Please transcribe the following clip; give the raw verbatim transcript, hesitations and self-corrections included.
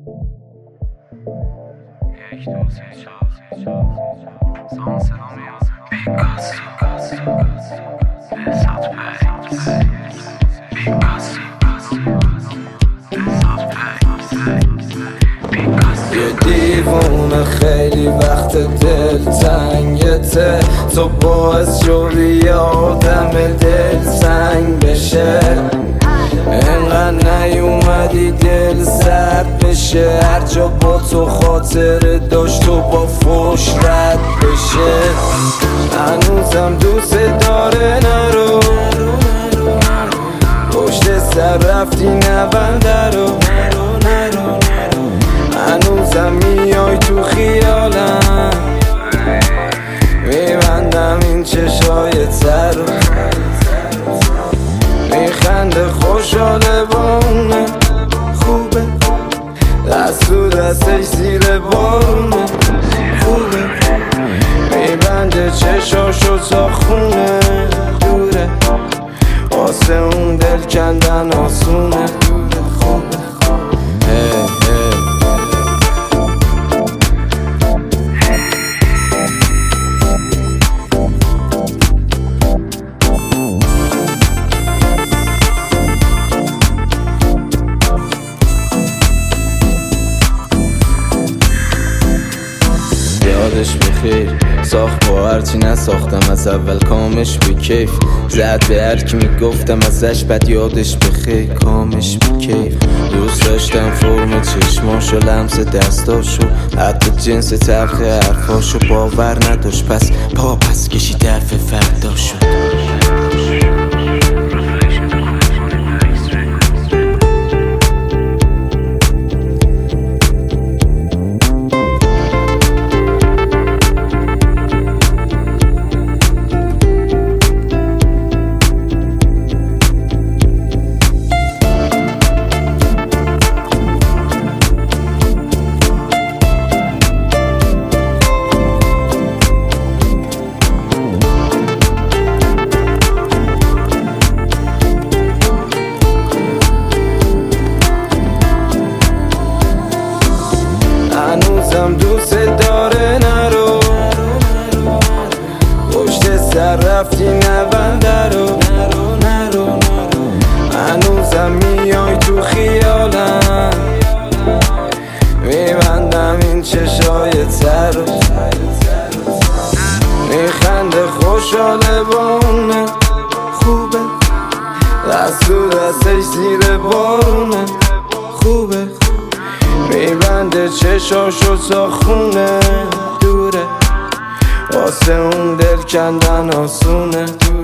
یک دو سه چهار سان صدا میاد پیکاسو بسات پی پیکاسو بسات پی یه دیوونه خیلی وقت دل تنگته، تو باعث شدی آدم دل سنگ بشه. انقدر نیومدی دل سرد بشه، هر جا با تو خاطر داشت تو با فوش رد بشه. هنوزم دوست داره نرو، پشت سر رفتی نبنده رو. هنوزم میای تو خیالم، میبندم این چشای تر رو. میخنده خوشحاله با اونه، خوبه دست تو دستش زیر بارونه، خوبه میبنده چشاشو تا خونه. دوره واسه اون دل کندن آسونه، خوبه hey, hey. یادش بخیر ساخت با هرچی نساختم از اول کامش به کیف زد به هر کی میگفتم ازش بد یادش بخیر کامش به کیف. دوست داشتم فرم چشماشو لمس دستاشو حتی جنس تلخ حرفاشو باور نداشت پس پا پس کشی طرف فرداشو. هنوزم دوست داره نرو، پشت سر رفتی نبنده رو. هنوزم میای تو خیالم، میبندم این چشای تر رو. میخنده خوشحاله با اونه، خوبه دست تو دستش زیر بارونه، خوبه میبنده چشاشو تا خونه. دوره واسه اون دل کندن آسونه.